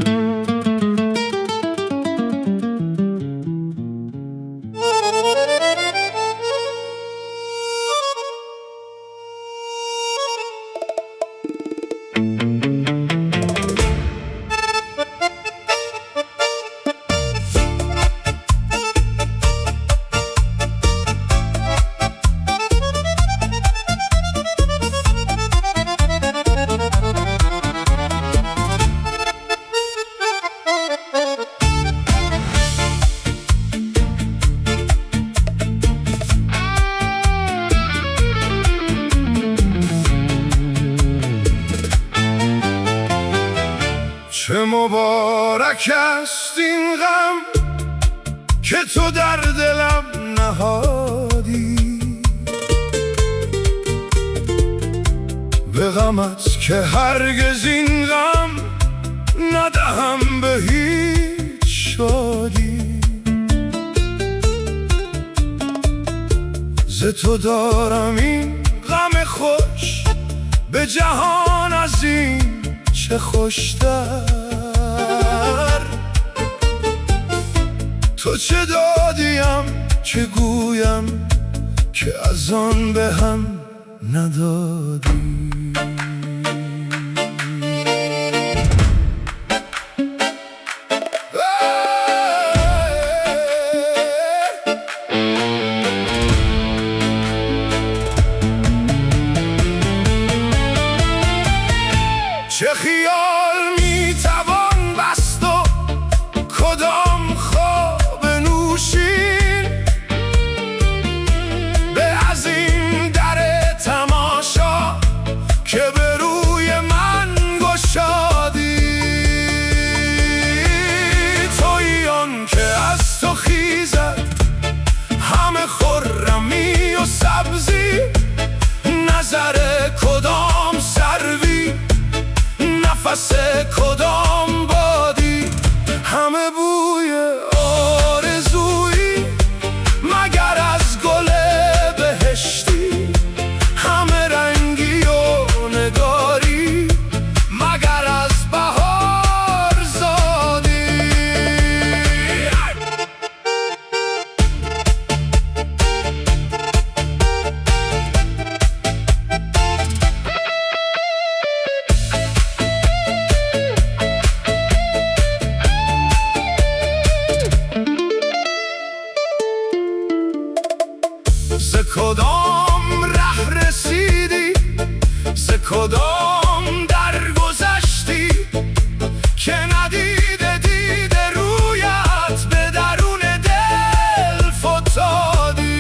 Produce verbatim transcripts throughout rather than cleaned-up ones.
چه مبارک است این غم که تو در دلم نهادی، به غمت که هرگز این غم ندهم به هیچ شادی. ز تو دارم این غم خوش، به جهان از این چه خوشتر. تو چه دادیم چه گویم که از آن به هم ندادی. چه خیال میتوان بست و کدام خواب نوشین، به از این در تماشا که به روی من گشادی. تویی آن که از تو خیزد همه خرمی و سبزی، نظر کدام سروی نفس کدام بادی، همه بوی آرزویی مگر از گل بهشتی، همه رنگی و نگاری مگر از بهار زادی. ز کدام ره رسیدی، ز کدام در گذشتی که ندیده دیده رویت به درون دل فتادی.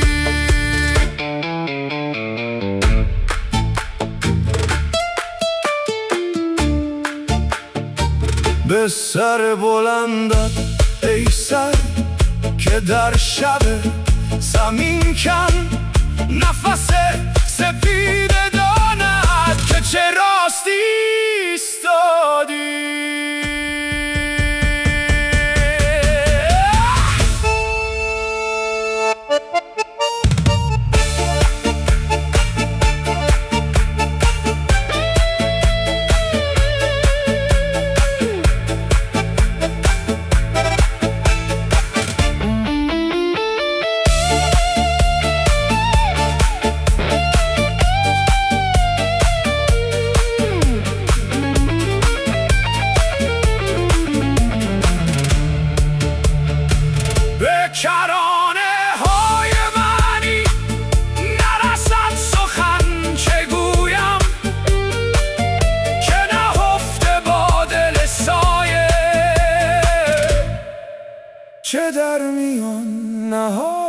به سر بلندت ای سر که در شب زمین کن نفس سپید داند که چه راستی ایستادی. کرانه های منی نرسد سخن چه گویم، که نهفته با دل سایه چه در میان نهاد.